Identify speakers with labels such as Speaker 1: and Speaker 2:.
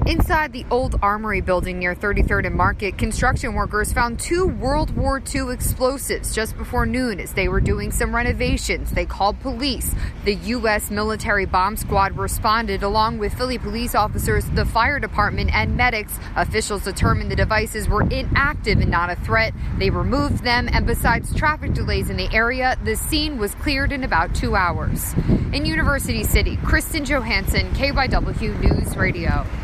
Speaker 1: Inside the old Armory building near 33rd and Market, construction workers found 2 World War II explosives just before noon as they were doing some renovations. They called police. The U.S. military bomb squad responded along with Philly police officers, the fire department, and medics. Officials determined the devices were inactive and not a threat. They removed them, and besides traffic delays in the area, the scene was cleared in about 2 hours. In University City, Kristen Johansson, KYW News Radio.